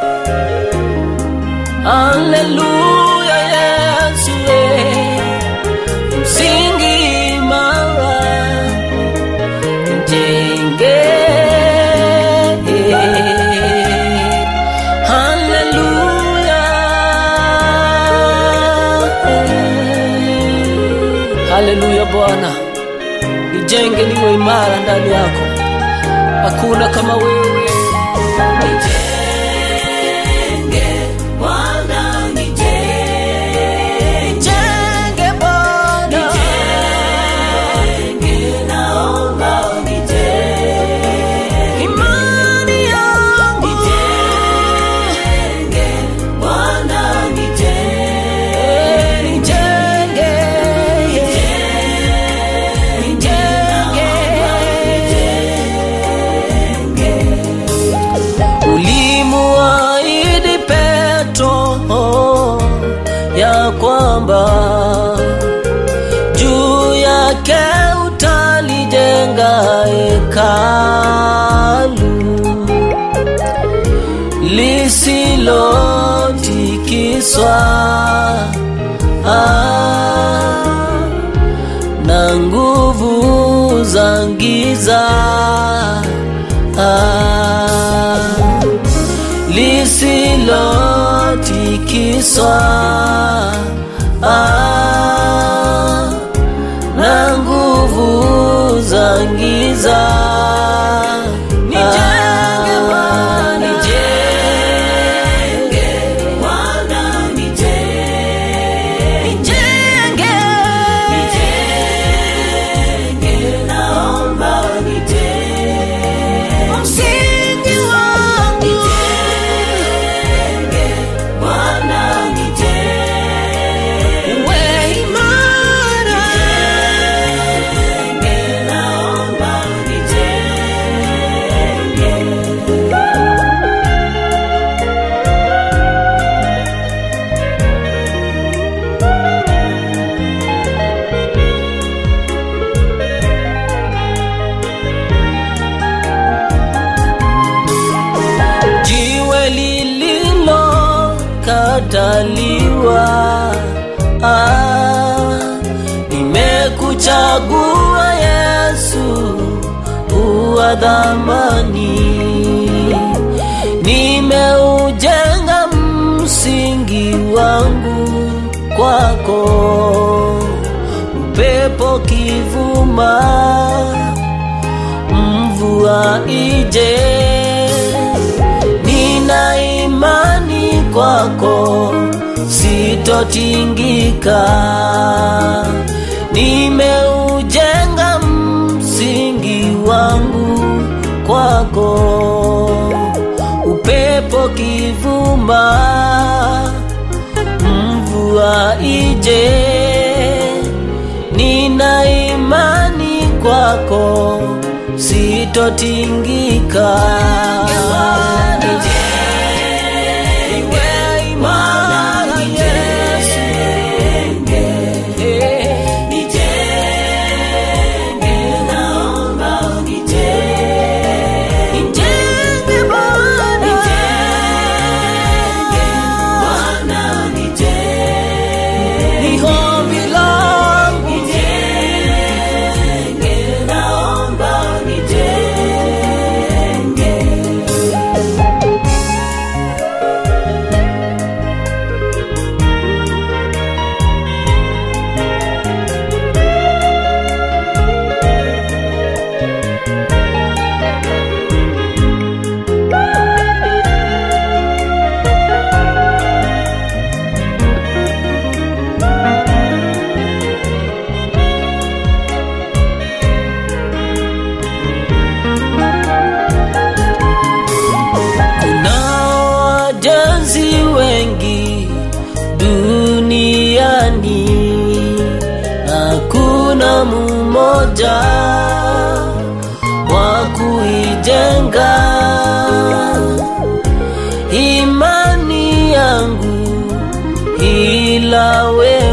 Haleluya Yesu, msingi imara nijenge. Haleluya, haleluya Bwana, nijenge niwe imara ndani yako, hakuna kama wewe. Ya kwamba juu yake utalijenga hekalu lisilotikiswa na nguvu za giza, lisilotikiswa na nguvu za giza. Nijenge Bwana, nijenge Bwana, nijenge, nijenge, naomba nijenge msingi wangu. Nijenge Bwana, nijenge uwe imara. Nijenge, naomba jiwe lililokataliwa, nimekuchagua Yesu, uwa dhamani. Nimeujenga msingi wangu kwako, upepo kivuma, mvua ije, nina imani kwako, sitotingika. Nimeujenga msingi wangu kwako, upepo kivuma, mvua ije, nina imani kwako, sitotingika. Wengi duniani, hakuna mmoja wa kuijenga imani yangu ila wewe.